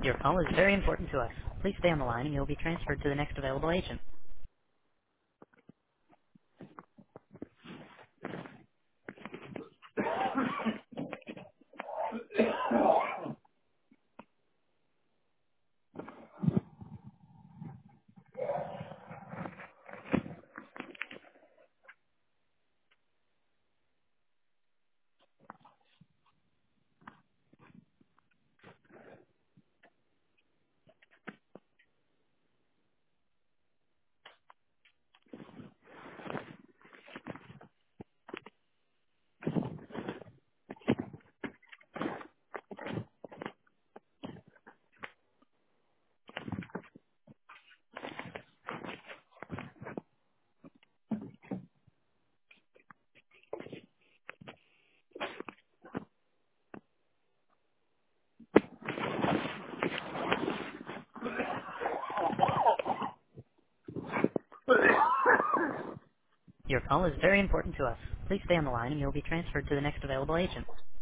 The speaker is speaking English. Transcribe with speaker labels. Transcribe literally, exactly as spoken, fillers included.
Speaker 1: Your call is very important to us. Please stay on the line and you'll be transferred to the next available agent. Your call is very important to us. Please stay on the line and you'll be transferred to the next available agent.